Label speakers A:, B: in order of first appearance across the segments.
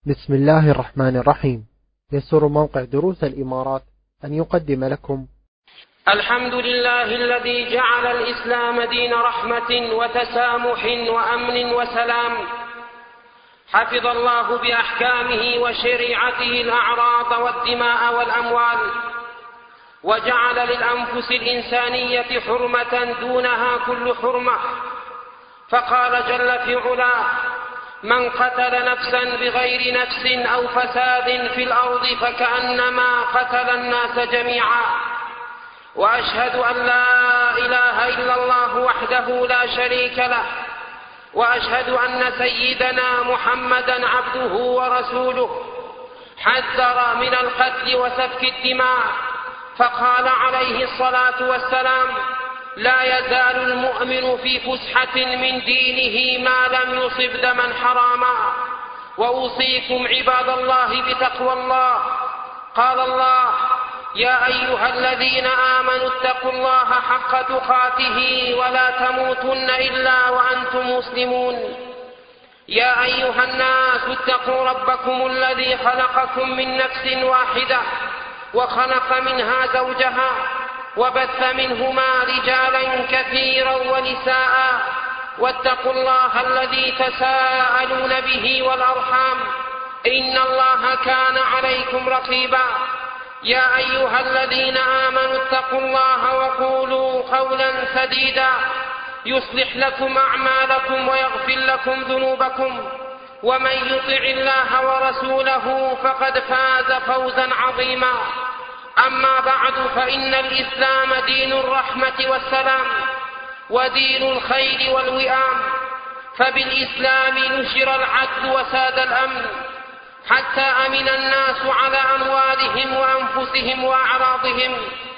A: بسم الله الرحمن الرحيم. يسر موقع دروس الإمارات أن يقدم لكم
B: الحمد لله الذي جعل الإسلام دين رحمة وتسامح وأمن وسلام، حفظ الله بأحكامه وشريعته الأعراض والدماء والأموال، وجعل للأنفس الإنسانية حرمة دونها كل حرمة، فقال جل في علاه: من قتل نفسا بغير نفس أو فساد في الأرض فكأنما قتل الناس جميعا. وأشهد أن لا إله إلا الله وحده لا شريك له، وأشهد أن سيدنا محمدا عبده ورسوله، حذر من القتل وسفك الدماء، فقال عليه الصلاة والسلام: لا يزال المؤمن في فسحة من دينه ما لم يصب دما حراما. وأوصيكم عباد الله بتقوى الله. قال الله: يا أيها الذين آمنوا اتقوا الله حق تقاته ولا تموتن إلا وأنتم مسلمون. يا أيها الناس اتقوا ربكم الذي خلقكم من نفس واحدة وخلق منها زوجها وبث منهما رجالا كثيرا ونساء، واتقوا الله الذي تساءلون به والأرحام، إن الله كان عليكم رقيبا. يا أيها الذين آمنوا اتقوا الله وقولوا قولا سديدا يصلح لكم أعمالكم ويغفر لكم ذنوبكم، ومن يطع الله ورسوله فقد فاز فوزا عظيما. أما بعد، فإن الإسلام دين الرحمة والسلام ودين الخير والوئام، فبالإسلام نشر العدل وساد الأمن، حتى أمن الناس على أموالهم وأنفسهم وأعراضهم،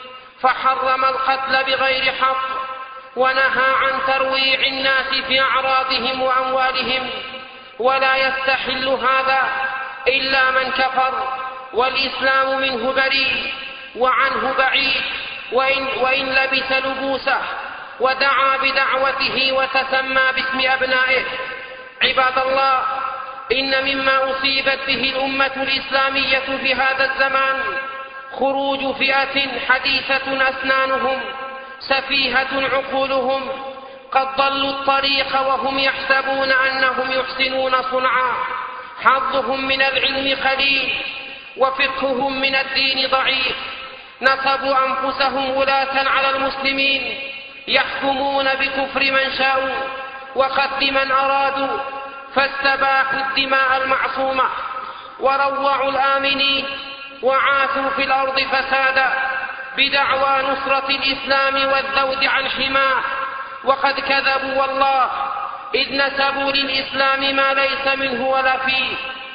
B: فحرم القتل بغير حق، ونهى عن ترويع الناس في أعراضهم وأموالهم، ولا يستحل هذا إلا من كفر، والإسلام منه بريء وعنه بعيد، وإن لبس لبوسه ودعا بدعوته وتسمى باسم أبنائه. عباد الله، إن مما أصيبت به الأمة الإسلامية في هذا الزمان خروج فئة حديثة أسنانهم سفيهة عقولهم، قد ضلوا الطريق وهم يحسبون أنهم يحسنون صنعا، حظهم من العلم قليل وفقههم من الدين ضعيف، نصبوا أنفسهم ولاة على المسلمين، يحكمون بكفر من شاءوا وقتل من أرادوا، فاستباحوا الدماء المعصومة وروعوا الآمنين، وعاثوا في الأرض فسادا بدعوى نصرة الإسلام والذود عن حماه، وقد كذبوا والله إذ نسبوا للإسلام ما ليس منه ولا فيه،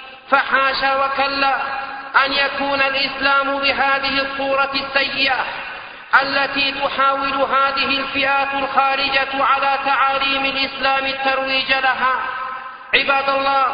B: فحاشا وكلا أن يكون الإسلام بهذه الصورة السيئة التي تحاول هذه الفئات الخارجة على تعاليم الإسلام الترويج لها. عباد الله،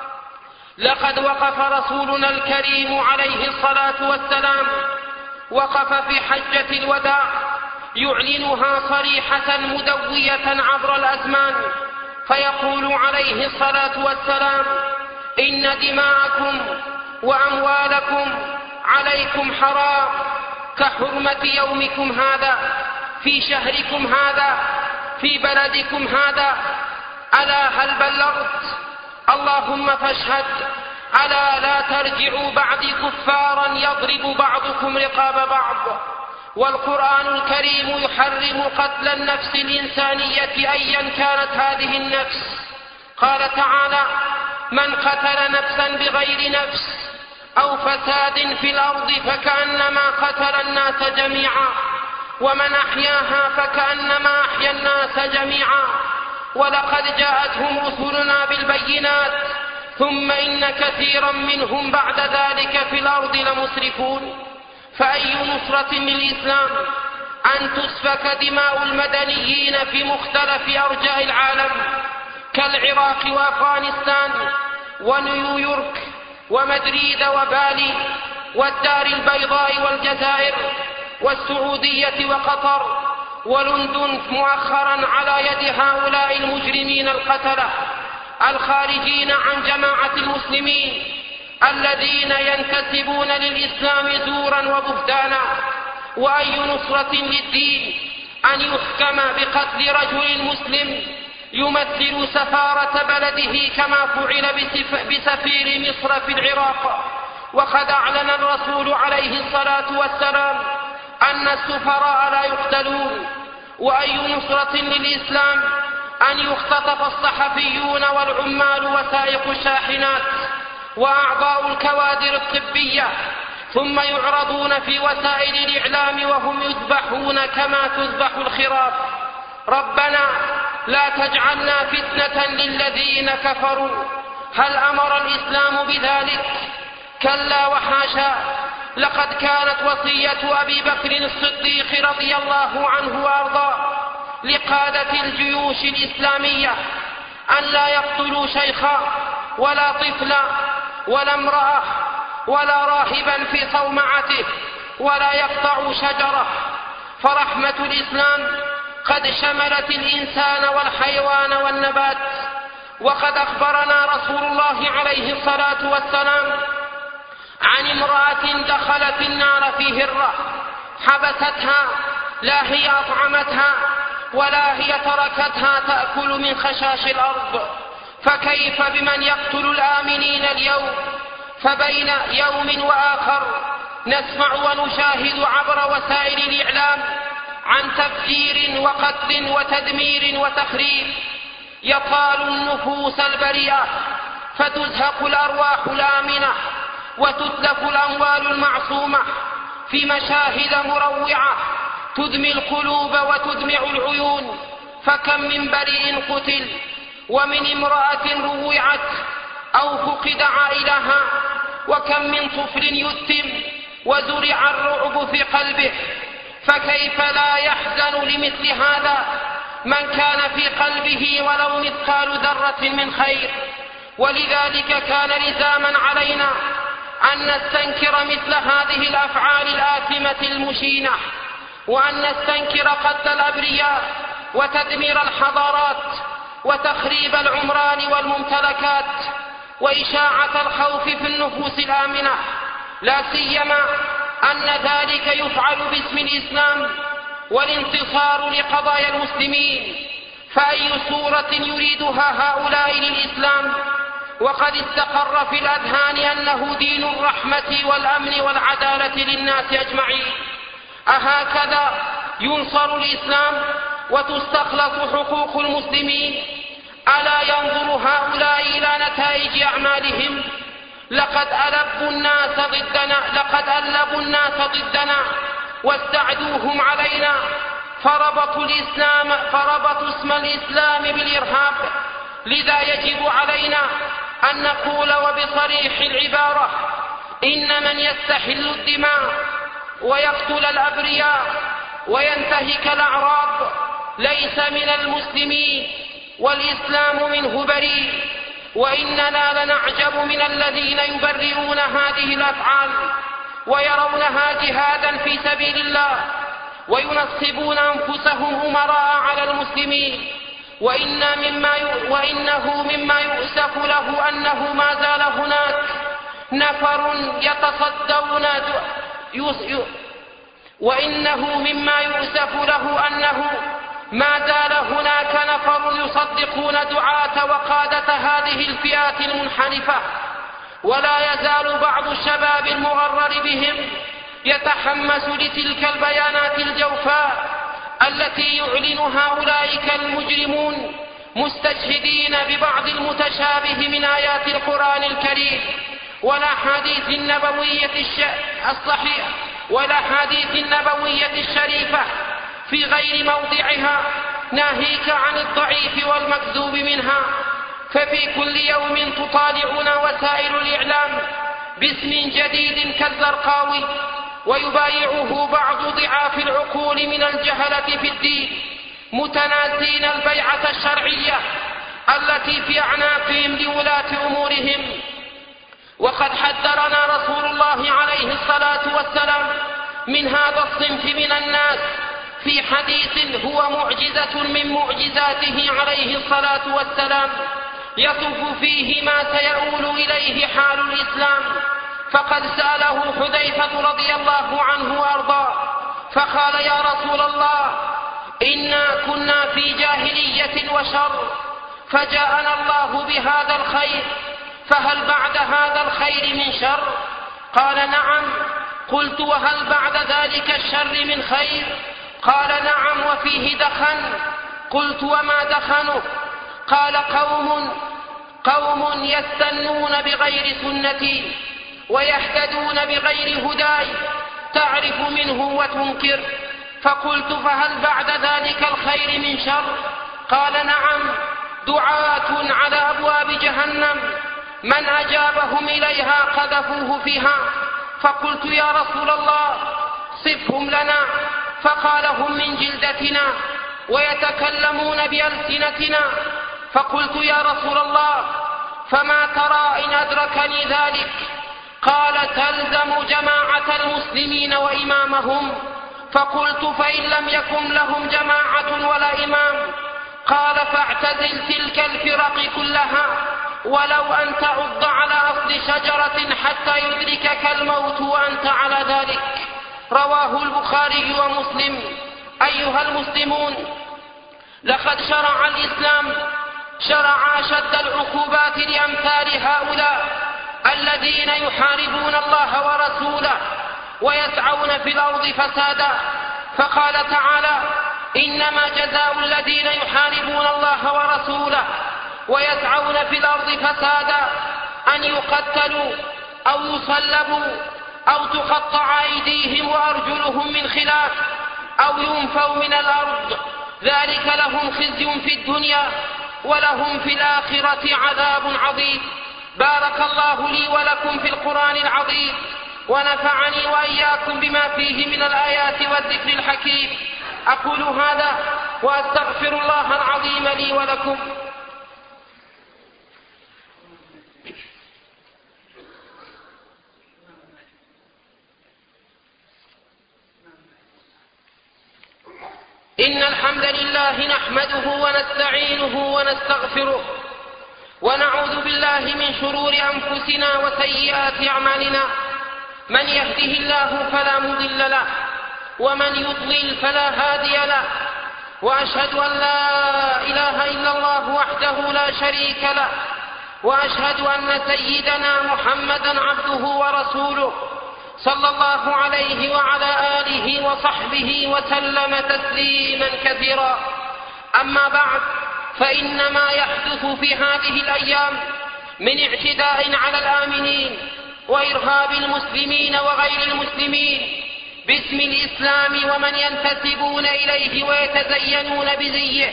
B: لقد وقف رسولنا الكريم عليه الصلاة والسلام، وقف في حجة الوداع يعلنها صريحة مدوية عبر الأزمان، فيقول عليه الصلاة والسلام: إن دماءكم وأموالكم عليكم حرام كحرمة يومكم هذا في شهركم هذا في بلدكم هذا. ألا هل بلغت؟ اللهم فاشهد. ألا لا ترجعوا بعدي كفارا يضرب بعضكم رقاب بعض. والقرآن الكريم يحرم قتل النفس الإنسانية أيا كانت هذه النفس. قال تعالى: من قتل نفسا بغير نفس أو فساد في الأرض فكأنما قتل الناس جميعا، ومن أحياها فكأنما أحيا الناس جميعا. ولقد جاءتهم رسلنا بالبينات ثم إن كثيرا منهم بعد ذلك في الأرض لمسرفون. فأي نصرة للإسلام أن تسفك دماء المدنيين في مختلف أرجاء العالم كالعراق وأفغانستان ونيويورك ومدريد وبالي والدار البيضاء والجزائر والسعودية وقطر ولندن مؤخرا على يد هؤلاء المجرمين القتلة الخارجين عن جماعة المسلمين الذين ينتسبون للإسلام زورا وبهتانا. وأي نصرة للدين أن يحكم بقتل رجل مسلم يمثل سفارة بلده كما فعل بسفير مصر في العراق. وقد أعلن الرسول عليه الصلاة والسلام أن السفراء لا يقتلون. وأي نصرة للإسلام أن يختطف الصحفيون والعمال وسائق الشاحنات وأعضاء الكوادر الطبية ثم يعرضون في وسائل الإعلام وهم يذبحون كما تذبح الخراف. ربنا لا تجعلنا فتنة للذين كفروا. هل أمر الإسلام بذلك؟ كلا وحاشا. لقد كانت وصية أبي بكر الصديق رضي الله عنه وأرضاه لقادة الجيوش الإسلامية أن لا يقتلوا شيخا ولا طفلا ولا امرأة ولا راهبا في صومعته ولا يقطعوا شجرة، فرحمة الإسلام قد شملت الإنسان والحيوان والنبات. وقد أخبرنا رسول الله عليه الصلاة والسلام عن امرأة دخلت النار في هرة حبستها، لا هي أطعمتها ولا هي تركتها تأكل من خشاش الأرض، فكيف بمن يقتل الآمنين اليوم؟ فبين يوم وآخر نسمع ونشاهد عبر وسائل الإعلام عن تفجير وقتل وتدمير وتخريب يطال النفوس البريئة، فتزهق الأرواح الآمنة وتتلف الأموال المعصومة في مشاهد مروعة تدمي القلوب وتدمع العيون. فكم من بريء قتل ومن امرأة روعت أو فقد عائلها، وكم من طفل يتم وزرع الرعب في قلبه. فكيف لا يحزن لمثل هذا من كان في قلبه ولو مثقال ذرة من خير؟ ولذلك كان لزاما علينا أن نستنكر مثل هذه الأفعال الآثمة المشينة، وأن نستنكر قتل الأبرياء وتدمير الحضارات وتخريب العمران والممتلكات وإشاعة الخوف في النفوس الآمنة، لا سيما أن ذلك يفعل باسم الإسلام والانتصار لقضايا المسلمين. فأي صورة يريدها هؤلاء للإسلام وقد استقر في الأذهان أنه دين الرحمة والأمن والعدالة للناس أجمعين؟ أهكذا ينصر الإسلام وتستخلص حقوق المسلمين؟ ألا ينظر هؤلاء إلى نتائج أعمالهم؟ لقد ألبوا الناس ضدنا واستعدوهم علينا، فربطوا اسم الإسلام بالإرهاب. لذا يجب علينا أن نقول وبصريح العبارة: إن من يستحل الدماء ويقتل الأبرياء وينتهك الأعراض ليس من المسلمين، والإسلام منه بريء. وإننا لنعجب من الذين يبرئون هذه الأفعال ويرونها جهادا في سبيل الله وينصبون أنفسهم أمراء على المسلمين. وإنه مما يؤسف له أنه ما زال هناك نفر يتصدون يصدقون دعاة وقادة هذه الفئات المنحرفة. ولا يزال بعض الشباب المغرر بهم يتحمس لتلك البيانات الجوفاء التي يعلنها أولئك المجرمون، مستشهدين ببعض المتشابه من آيات القرآن الكريم والأحاديث النبوية الشريفة في غير موضعها، ناهيك عن الضعيف والمكذوب منها. ففي كل يوم تطالعنا وسائل الإعلام باسم جديد كالزرقاوي، ويبايعه بعض ضعاف العقول من الجهلة في الدين، متناسين البيعة الشرعية التي في أعناقهم لولاة أمورهم. وقد حذرنا رسول الله عليه الصلاة والسلام من هذا الصنف من الناس في حديث هو معجزة من معجزاته عليه الصلاة والسلام، يصف فيه ما سيؤول إليه حال الإسلام فقد سأله حذيفة رضي الله عنه وأرضاه فقال: يا رسول الله، إنا كنا في جاهلية وشر، فجاءنا الله بهذا الخير، فهل بعد هذا الخير من شر؟ قال: نعم. قلت: وهل بعد ذلك الشر من خير؟ قال: نعم، وفيه دخن. قلت: وما دخنه؟ قال: قوم يستنون بغير سنتي ويهتدون بغير هداي، تعرف منه وتنكر. فقلت: فهل بعد ذلك الخير من شر؟ قال: نعم، دعاة على أبواب جهنم، من أجابهم إليها قذفوه فيها. فقلت: يا رسول الله، صفهم لنا. فقال: هم من جلدتنا ويتكلمون بألسنتنا. فقلت: يا رسول الله، فما ترى إن أدركني ذلك؟ قال: تلزم جماعة المسلمين وإمامهم. فقلت: فإن لم يكن لهم جماعة ولا إمام؟ قال: فاعتزل تلك الفرق كلها، ولو أن تعض على أصل شجرة حتى يدركك الموت وأنت على ذلك. رواه البخاري ومسلم. أيها المسلمون، لقد شرع الإسلام أشد العقوبات لأمثال هؤلاء الذين يحاربون الله ورسوله ويسعون في الأرض فسادا. فقال تعالى: إنما جزاء الذين يحاربون الله ورسوله ويسعون في الأرض فسادا أن يقتلوا أو يصلبوا أو تقطع أيديهم وأرجلهم من خلاف أو ينفوا من الأرض، ذلك لهم خزي في الدنيا ولهم في الآخرة عذاب عظيم. بارك الله لي ولكم في القرآن العظيم، ونفعني وإياكم بما فيه من الآيات والذكر الحكيم. أقول هذا وأستغفر الله العظيم لي ولكم. إن الحمد لله نحمده ونستعينه ونستغفره، ونعوذ بالله من شرور أنفسنا وسيئات أعمالنا. من يهده الله فلا مضل له، ومن يضلل فلا هادي له، وأشهد أن لا إله إلا الله وحده لا شريك له، وأشهد أن سيدنا محمدا عبده ورسوله صلى الله عليه وعلى آله وصحبه وسلم تسليما كثيرا. أما بعد، فإن ما يحدث في هذه الأيام من اعتداء على الآمنين وإرهاب المسلمين وغير المسلمين باسم الإسلام ومن ينتسبون إليه ويتزينون بزيه،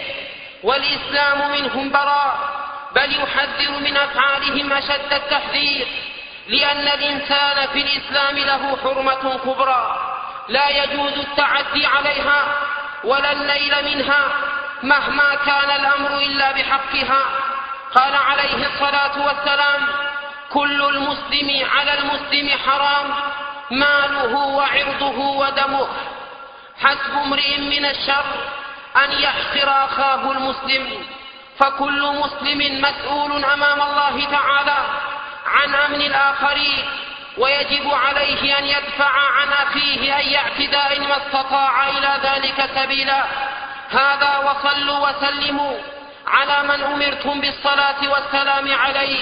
B: والإسلام منهم براء، بل يحذر من أفعالهم أشد التحذير، لأن الإنسان في الإسلام له حرمة كبرى لا يجوز التعدي عليها ولا النيل منها مهما كان الأمر إلا بحقها. قال عليه الصلاة والسلام: كل المسلم على المسلم حرام، ماله وعرضه ودمه. حسب امرئ من الشر أن يحقر أخاه المسلم، فكل مسلم مسؤول أمام الله تعالى عن أمن الآخرين، ويجب عليه أن يدفع عن أخيه أي اعتداء ما استطاع إلى ذلك سبيلا. هذا وصلوا وسلموا على من أمرتم بالصلاة والسلام عليه.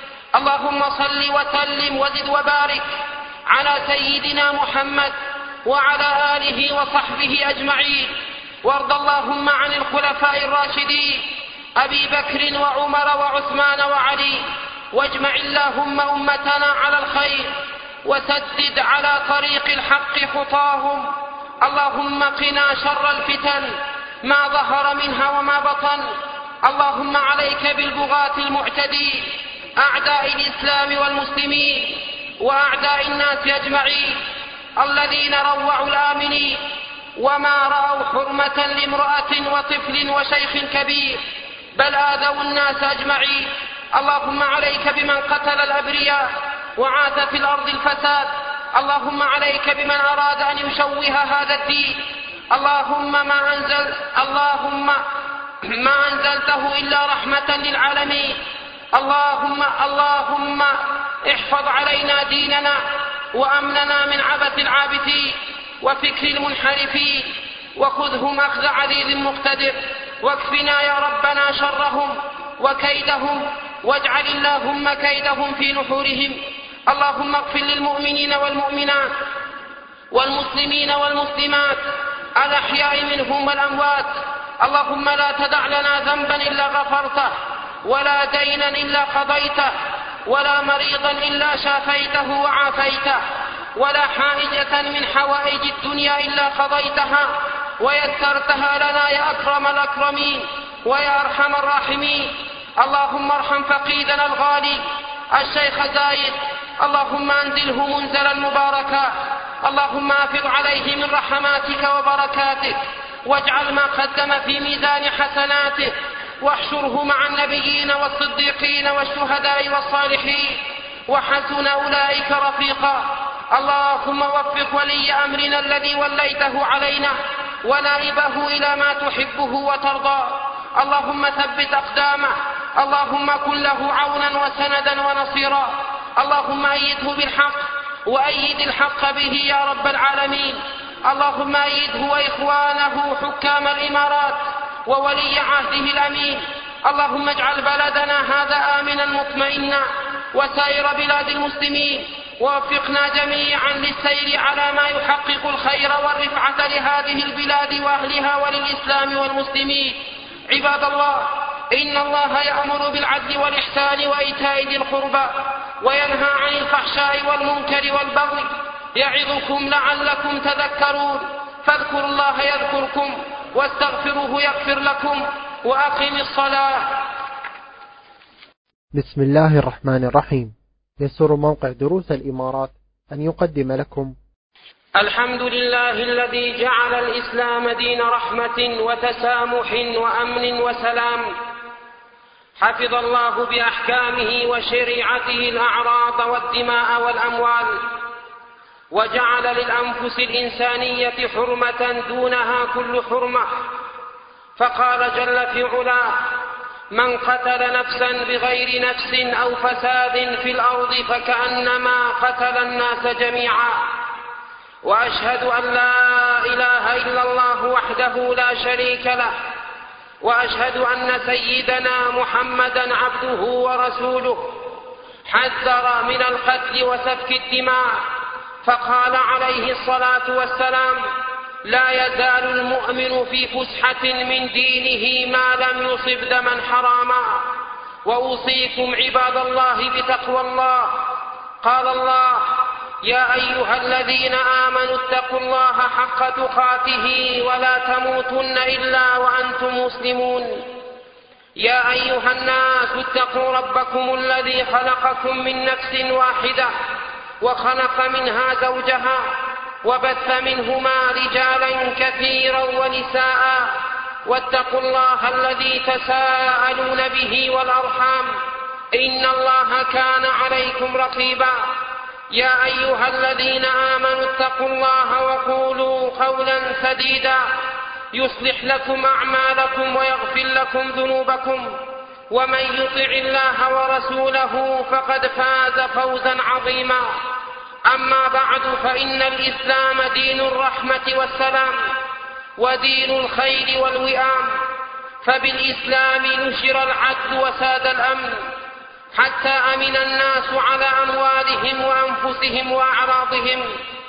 B: اللهم صل وسلم وزد وبارك على سيدنا محمد وعلى آله وصحبه أجمعين. وارض اللهم عن الخلفاء الراشدين أبي بكر وعمر وعثمان وعلي، واجمع اللهم أمتنا على الخير وسدد على طريق الحق خطاهم. اللهم قنا شر الفتن ما ظهر منها وما بطن. اللهم عليك بالبغاة المعتدين أعداء الإسلام والمسلمين وأعداء الناس أجمعين، الذين روعوا الآمنين وما رأوا حرمة لامرأة وطفل وشيخ كبير، بل آذوا الناس أجمعين. اللهم عليك بمن قتل الأبرياء وعاث في الأرض الفساد. اللهم عليك بمن أراد أن يشوه هذا الدين. اللهم ما أنزلته إلا رحمة للعالمين. اللهم احفظ علينا ديننا وأمننا من عبث العابثين وفكر المنحرفين، وخذهم أخذ عزيز مقتدر، واكفنا يا ربنا شرهم وكيدهم، واجعل اللهم كيدهم في نحورهم. اللهم اغفر للمؤمنين والمؤمنات والمسلمين والمسلمات الأحياء منهم والأموات. اللهم لا تدع لنا ذنبا إلا غفرته، ولا دينا إلا قضيته، ولا مريضا إلا شافيته وعافيته، ولا حائجة من حوائج الدنيا إلا قضيتها ويسرتها لنا يا أكرم الأكرمين ويا أرحم الراحمين. اللهم ارحم فقيدنا الغالي الشيخ زايد، اللهم أنزله منزلا مباركا، اللهم أفض عليه من رحماتك وبركاتك، واجعل ما قدم في ميزان حسناته، واحشره مع النبيين والصديقين والشهداء والصالحين، وحسن أولئك رفيقا. اللهم وفق ولي أمرنا الذي وليته علينا ونائبه إلى ما تحبه وترضى، اللهم ثبت أقدامه، اللهم كن له عونا وسندا ونصيرا، اللهم أيده بالحق وأيد الحق به يا رب العالمين. اللهم أيده وإخوانه حكام الإمارات وولي عهده الأمين. اللهم اجعل بلدنا هذا آمنا مطمئنا وسائر بلاد المسلمين، ووفقنا جميعا للسير على ما يحقق الخير والرفعة لهذه البلاد وأهلها وللإسلام والمسلمين. عباد الله، إن الله يأمر بالعدل والإحسان وإيتاء ذي القربى وينهى عن الفحشاء والمنكر والبغي، يعظكم لعلكم تذكرون. فاذكروا الله يذكركم واستغفروه يغفر لكم، وأقم الصلاة.
A: بسم الله الرحمن الرحيم. يسر موقع دروس الإمارات أن يقدم لكم
B: الحمد لله الذي جعل الإسلام دين رحمة وتسامح وأمن وسلام. حفظ الله بأحكامه وشريعته الأعراض والدماء والأموال، وجعل للأنفس الإنسانية حرمة دونها كل حرمة، فقال جل في علاه: من قتل نفسا بغير نفس أو فساد في الأرض فكأنما قتل الناس جميعا. وأشهد أن لا إله إلا الله وحده لا شريك له، وأشهد أن سيدنا محمدا عبده ورسوله، حذر من القتل وسفك الدماء، فقال عليه الصلاة والسلام: لا يزال المؤمن في فسحة من دينه ما لم يصب دما حراما. وأوصيكم عباد الله بتقوى الله. قال الله: يا أيها الذين آمنوا اتقوا الله حق تقاته ولا تموتن إلا وأنتم مسلمون. يا أيها الناس اتقوا ربكم الذي خلقكم من نفس واحدة وخلق منها زوجها وبث منهما رجالا كثيرا ونساء، واتقوا الله الذي تساءلون به والأرحام، إن الله كان عليكم رقيبا. يا أيها الذين آمنوا اتقوا الله وقولوا قولا سديدا يصلح لكم أعمالكم ويغفر لكم ذنوبكم، ومن يطع الله ورسوله فقد فاز فوزا عظيما. أما بعد، فإن الإسلام دين الرحمة والسلام ودين الخير والوئام، فبالإسلام نشر العدل وساد الأمن، حتى أمن الناس على أموالهم وأنفسهم وأعراضهم،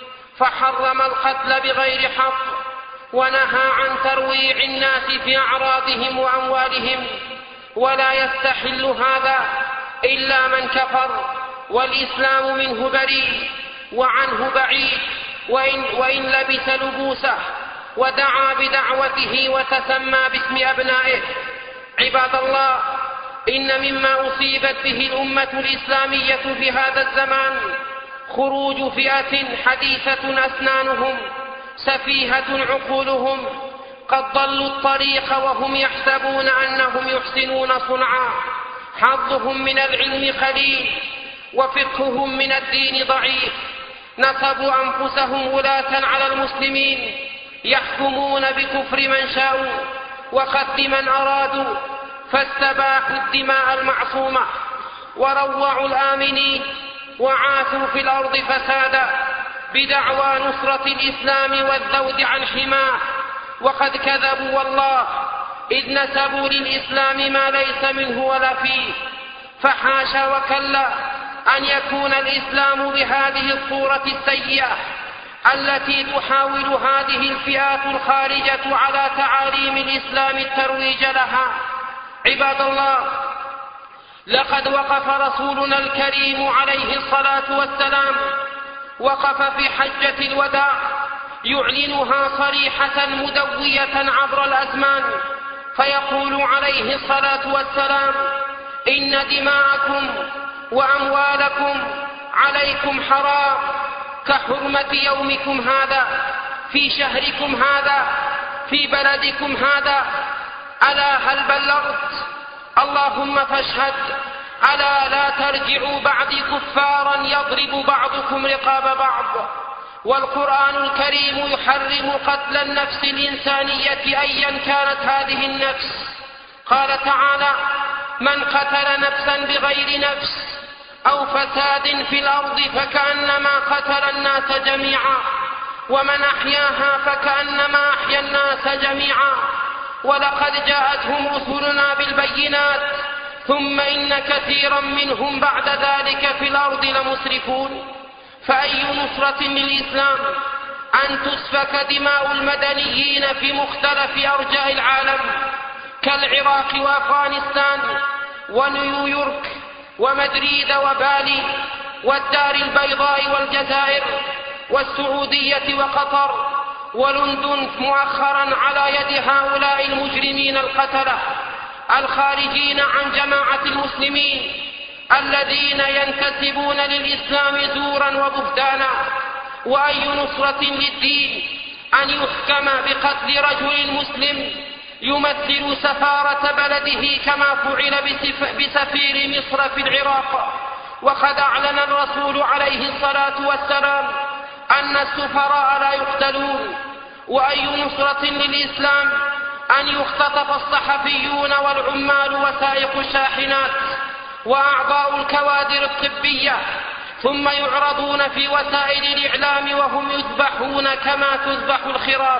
B: فحرم القتل بغير حق، ونهى عن ترويع الناس في أعراضهم وأموالهم، ولا يستحل هذا إلا من كفر، والإسلام منه بريء وعنه بعيد، وإن لبس لبوسه ودعا بدعوته وتسمى باسم أبنائه. عباد الله، إن مما أصيبت به الأمة الإسلامية في هذا الزمان خروج فئة حديثة أسنانهم سفيهة عقولهم، قد ضلوا الطريق وهم يحسبون أنهم يحسنون صنعا، حظهم من العلم قليل وفقههم من الدين ضعيف، نصبوا أنفسهم ولاة على المسلمين، يحكمون بكفر من شاءوا وقتل من أرادوا، فاستباحوا الدماء المعصومة وروعوا الآمنين، وعاثوا في الأرض فسادا بدعوى نصرة الإسلام والذود عن حماه، وقد كذبوا والله إذ نسبوا للإسلام ما ليس منه ولا فيه، فحاشا وكلا أن يكون الإسلام بهذه الصورة السيئة التي تحاول هذه الفئات الخارجة على تعاليم الإسلام الترويج لها. عباد الله، لقد وقف رسولنا الكريم عليه الصلاة والسلام وقف في حجة الوداع يعلنها صريحة مدوية عبر الأزمان، فيقول عليه الصلاة والسلام: إن دماءكم وأموالكم عليكم حرام كحرمة يومكم هذا في شهركم هذا في بلدكم هذا. ألا هل بلغت؟ اللهم فاشهد. ألا لا ترجعوا بعدي كفارا يضرب بعضكم رقاب بعض. والقرآن الكريم يحرم قتل النفس الإنسانية أيا كانت هذه النفس. قال تعالى: من قتل نفسا بغير نفس أو فساد في الأرض فكأنما قتل الناس جميعا، ومن أحياها فكأنما أحيا الناس جميعا. ولقد جاءتهم رسلنا بالبينات ثم إن كثيرا منهم بعد ذلك في الأرض لمسرفون. فأي نصرة للإسلام أن تسفك دماء المدنيين في مختلف أرجاء العالم كالعراق وأفغانستان ونيويورك ومدريد وبالي والدار البيضاء والجزائر والسعودية وقطر ولندن مؤخرا على يد هؤلاء المجرمين القتلة الخارجين عن جماعة المسلمين الذين ينتسبون للإسلام زورا وبهتانا. وأي نصرة للدين أن يحكم بقتل رجل مسلم يمثل سفارة بلده كما فعل بسفير مصر في العراق. وقد أعلن الرسول عليه الصلاة والسلام أن السفراء لا يقتلون. وأي نصرة للإسلام أن يختطف الصحفيون والعمال وسائق الشاحنات وأعضاء الكوادر الطبية ثم يعرضون في وسائل الإعلام وهم يذبحون كما تذبح الخراف.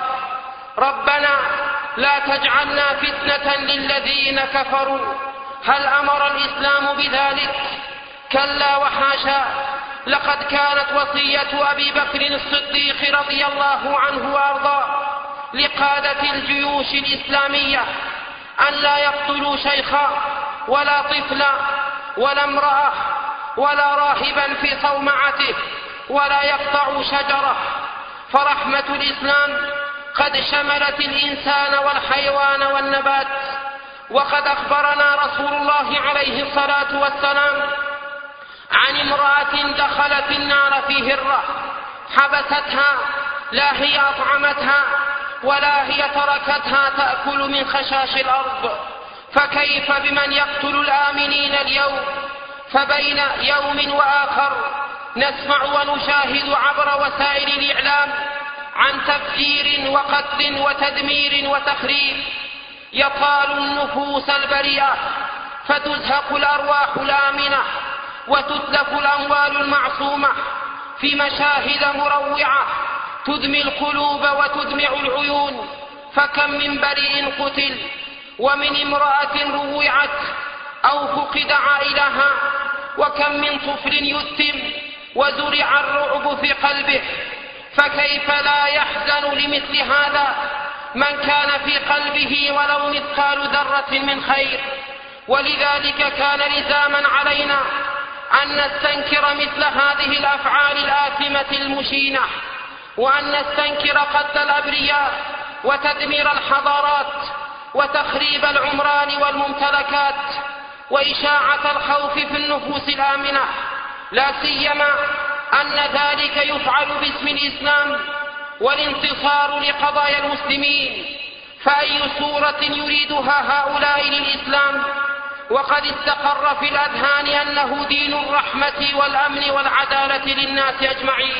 B: ربنا لا تجعلنا فتنة للذين كفروا. هل أمر الإسلام بذلك؟ كلا وحاشا. لقد كانت وصية أبي بكر الصديق رضي الله عنه وأرضاه لقادة الجيوش الإسلامية أن لا يقتلوا شيخا ولا طفلا ولا امرأة ولا راهبا في صومعته ولا يقطعوا شجرة، فرحمة الإسلام قد شملت الإنسان والحيوان والنبات. وقد أخبرنا رسول الله عليه الصلاة والسلام عن امرأة دخلت النار في هرة حبستها، لا هي أطعمتها ولا هي تركتها تأكل من خشاش الأرض، فكيف بمن يقتل الآمنين اليوم؟ فبين يوم وآخر نسمع ونشاهد عبر وسائل الإعلام عن تفجير وقتل وتدمير وتخريب يطال النفوس البريئة، فتزهق الأرواح الآمنة وتتلف الأموال المعصومة في مشاهد مروعة تدمي القلوب وتدمع العيون. فكم من بريء قتل ومن امرأة روعت أو فقد عائلها، وكم من طفل يتم وزرع الرعب في قلبه. فكيف لا يحزن لمثل هذا من كان في قلبه ولو مثقال ذرة من خير؟ ولذلك كان لزاما علينا أن نستنكر مثل هذه الأفعال الآثمة المشينة، وأن نستنكر قتل الأبرياء وتدمير الحضارات وتخريب العمران والممتلكات وإشاعة الخوف في النفوس الآمنة، لا سيما أن ذلك يفعل باسم الإسلام والانتصار لقضايا المسلمين. فأي صورة يريدها هؤلاء للإسلام وقد استقر في الأذهان أنه دين الرحمة والأمن والعدالة للناس أجمعين؟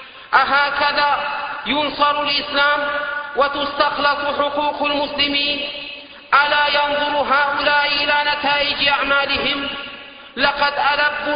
B: أهكذا ينصر الإسلام وتستخلص حقوق المسلمين؟ ألا ينظر هؤلاء إلى نتائج أعمالهم؟ لقد ألبوا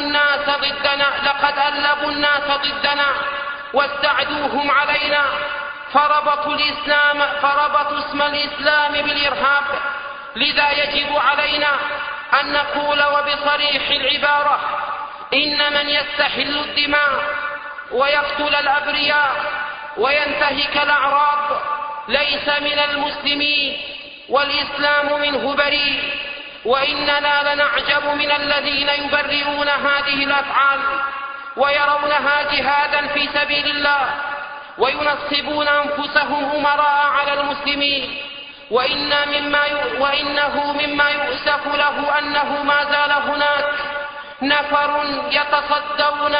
B: الناس ضدنا واستعدوهم علينا، فربطوا اسم الإسلام بالإرهاب. لذا يجب علينا أن نقول وبصريح العبارة: إن من يستحل الدماء ويقتل الأبرياء وينتهك الأعراض ليس من المسلمين، والإسلام منه بريء. وإننا لنعجب من الذين يبرئون هذه الأفعال ويرونها جهادا في سبيل الله وينصبون أنفسهم أمراء على المسلمين. وإنه مما يؤسف له أنه ما زال هناك نفر يتصدون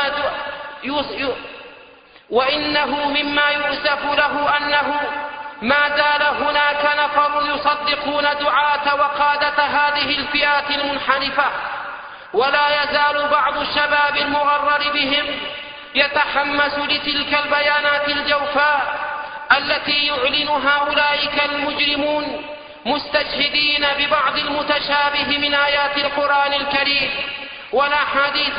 B: يصدقون دعاة وقادة هذه الفئات المنحرفة. ولا يزال بعض الشباب المغرر بهم يتحمس لتلك البيانات الجوفاء التي يعلنها أولئك المجرمون، مستشهدين ببعض المتشابه من آيات القرآن الكريم والأحاديث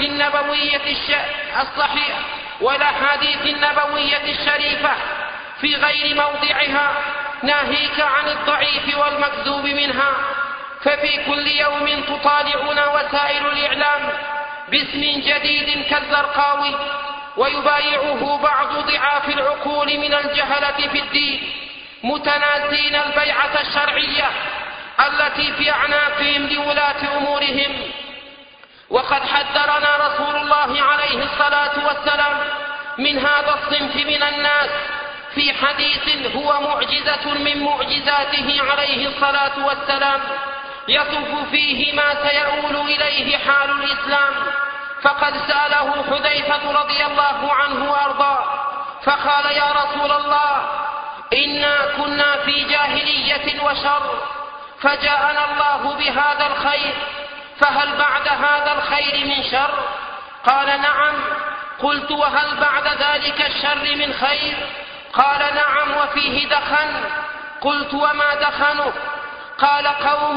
B: النبوية الشريفة في غير موضعها، ناهيك عن الضعيف والمكذوب منها. ففي كل يوم تطالعنا وسائل الإعلام باسم جديد كالزرقاوي، ويبايعه بعض ضعاف العقول من الجهلة في الدين، متنازين البيعة الشرعية التي في أعناقهم لولاة أمورهم. وقد حذرنا رسول الله عليه الصلاة والسلام من هذا الصنف من الناس في حديث هو معجزة من معجزاته عليه الصلاة والسلام، يصف فيه ما سيؤول إليه حال الإسلام. فقد سأله حذيفة رضي الله عنه وأرضاه فقال: يا رسول الله، إنا كنا في جاهلية وشر، فجاءنا الله بهذا الخير، فهل بعد هذا الخير من شر؟ قال: نعم. قلت: وهل بعد ذلك الشر من خير؟ قال: نعم، وفيه دخن. قلت: وما دخنه؟ قال: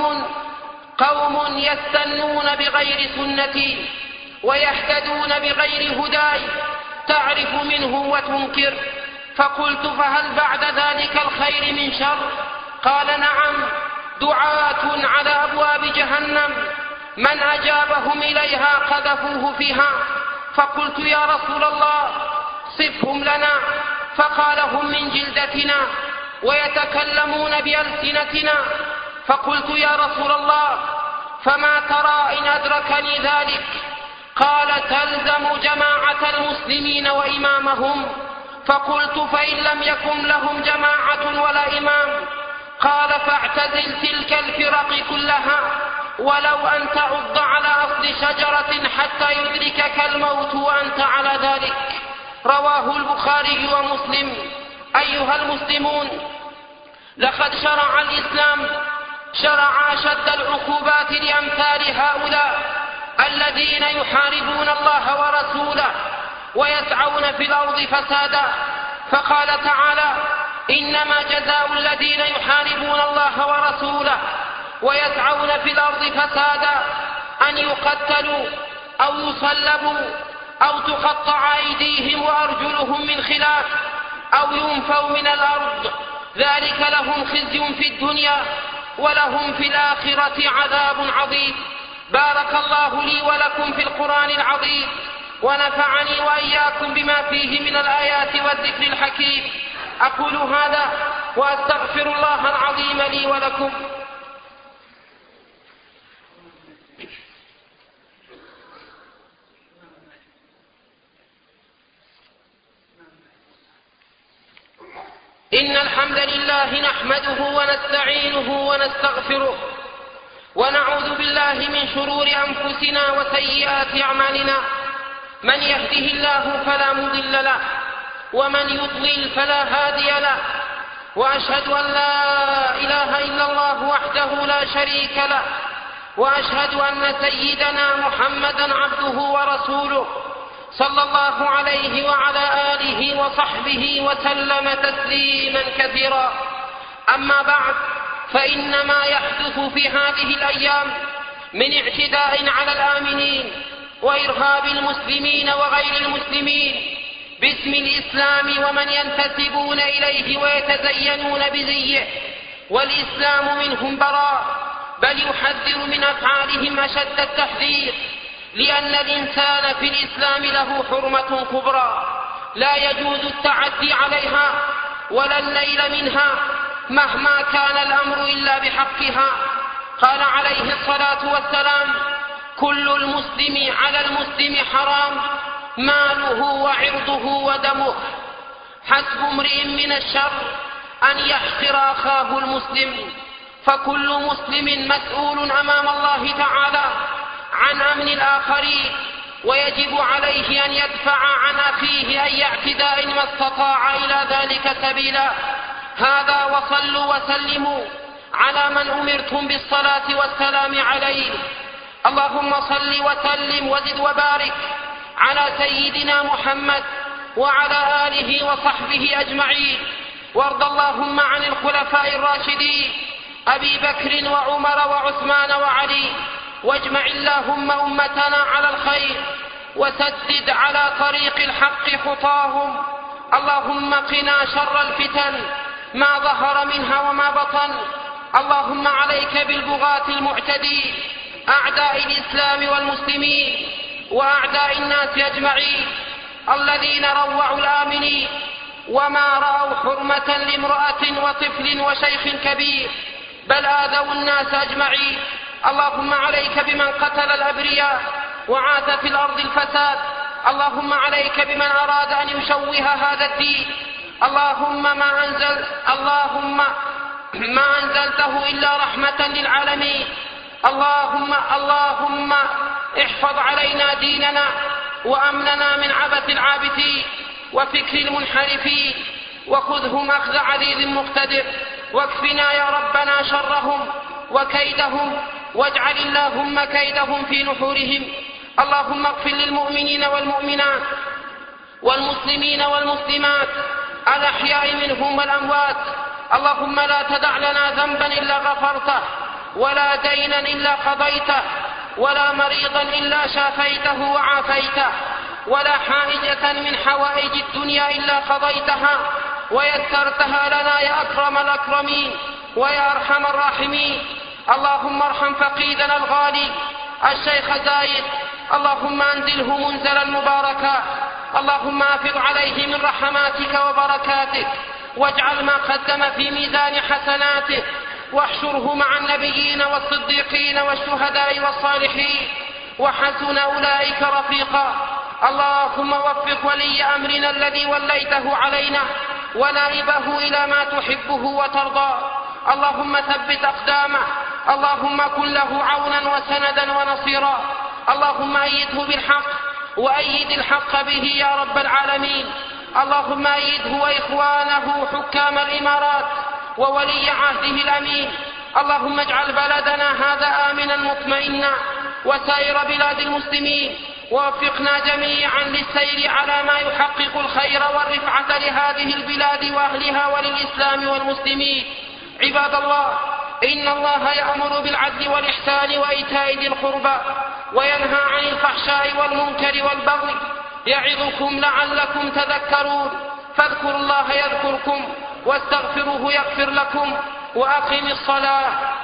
B: قوم يستنون بغير سنتي ويهتدون بغير هداي، تعرف منه وتنكر. فقلت: فهل بعد ذلك الخير من شر؟ قال: نعم، دعاة على أبواب جهنم، من أجابهم إليها قذفوه فيها. فقلت: يا رسول الله، صفهم لنا. فقال: هم من جلدتنا ويتكلمون بألسنتنا. فقلت: يا رسول الله، فما ترى إن أدركني ذلك؟ قال: تلزم جماعة المسلمين وإمامهم. فقلت: فإن لم يكن لهم جماعة ولا إمام؟ قال: فاعتزل تلك الفرق كلها، ولو أن تعض على أصل شجرة حتى يدركك الموت وأنت على ذلك. رواه البخاري ومسلم. أيها المسلمون، لقد شرع الإسلام أشد العقوبات لأمثال هؤلاء الذين يحاربون الله ورسوله ويسعون في الأرض فسادا. فقال تعالى: إنما جزاء الذين يحاربون الله ورسوله ويسعون في الأرض فسادا أن يقتلوا أو يصلبوا أو تقطع أيديهم وأرجلهم من خلاف أو ينفوا من الأرض، ذلك لهم خزي في الدنيا ولهم في الآخرة عذاب عظيم. بارك الله لي ولكم في القرآن العظيم، ونفعني وإياكم بما فيه من الآيات والذكر الحكيم. أقول هذا وأستغفر الله العظيم لي ولكم. إن الحمد لله نحمده ونستعينه ونستغفره، ونعوذ بالله من شرور أنفسنا وسيئات أعمالنا. من يهده الله فلا مضل له، ومن يضلل فلا هادي له. وأشهد أن لا إله إلا الله وحده لا شريك له، وأشهد أن سيدنا محمدا عبده ورسوله صلى الله عليه وعلى آله وصحبه وسلم تسليما كثيرا. أما بعد، فإن ما يحدث في هذه الأيام من اعتداء على الآمنين وإرهاب المسلمين وغير المسلمين باسم الإسلام ومن ينتسبون إليه ويتزينون بزيه، والإسلام منهم براء، بل يحذر من أفعالهم أشد التحذير، لأن الإنسان في الإسلام له حرمة كبرى لا يجوز التعدي عليها ولا الليل منها مهما كان الأمر إلا بحقها. قال عليه الصلاة والسلام: كل المسلم على المسلم حرام، ماله وعرضه ودمه. حسب امرئ من الشر أن يحقر أخاه المسلم، فكل مسلم مسؤول أمام الله تعالى عن أمن الآخرين، ويجب عليه أن يدفع عن أخيه أي اعتداء ما استطاع إلى ذلك سبيلا. هذا وصلوا وسلموا على من أمرتم بالصلاة والسلام عليه. اللهم صل وسلم وزد وبارك على سيدنا محمد وعلى آله وصحبه أجمعين، وارض اللهم عن الخلفاء الراشدين أبي بكر وعمر وعثمان وعلي، واجمع اللهم أمتنا على الخير وسدد على طريق الحق خطاهم. اللهم قنا شر الفتن ما ظهر منها وما بطن. اللهم عليك بالبغاة المعتدين أعداء الإسلام والمسلمين وأعداء الناس أجمعين، الذين روعوا الآمنين وما رأوا حرمة لامرأة وطفل وشيخ كبير، بل آذوا الناس أجمعين. اللهم عليك بمن قتل الأبرياء وعاث في الأرض الفساد. اللهم عليك بمن أراد أن يشوه هذا الدين. اللهم ما أنزلته إلا رحمة للعالمين. اللهم احفظ علينا ديننا وأمننا من عبث العابثين وفكر المنحرفين، وخذهم أخذ عزيز مقتدر، واكفنا يا ربنا شرهم وكيدهم، واجعل اللهم كيدهم في نحورهم. اللهم اغفر للمؤمنين والمؤمنات والمسلمين والمسلمات الأحياء منهم والأموات. اللهم لا تدع لنا ذنبا إلا غفرته، ولا دينا إلا قضيته، ولا مريضا إلا شافيته وعافيته، ولا حائجة من حوائج الدنيا إلا قضيتها ويسرتها لنا يا أكرم الأكرمين ويا أرحم الراحمين. اللهم ارحم فقيدنا الغالي الشيخ زايد، اللهم أنزله منزلا مباركا، اللهم أفض عليه من رحماتك وبركاتك، واجعل ما قدم في ميزان حسناته، واحشره مع النبيين والصديقين والشهداء والصالحين، وحسن أولئك رفيقا. اللهم وفق ولي أمرنا الذي وليته علينا ونائبه إلى ما تحبه وترضى. اللهم ثبت أقدامه، اللهم كن له عونا وسندا ونصيرا. اللهم أيده بالحق وأيد الحق به يا رب العالمين. اللهم أيده وإخوانه حكام الإمارات وولي عهده الأمين. اللهم اجعل بلدنا هذا آمنا مطمئنا وسائر بلاد المسلمين، ووفقنا جميعا للسير على ما يحقق الخير والرفعة لهذه البلاد وأهلها وللإسلام والمسلمين. عباد الله، إن الله يأمر بالعدل والإحسان وإيتاء ذي القربى وينهى عن الفحشاء والمنكر والبغي، يعظكم لعلكم تذكرون. فاذكروا الله يذكركم واستغفروه يغفر لكم، وأقم الصلاة.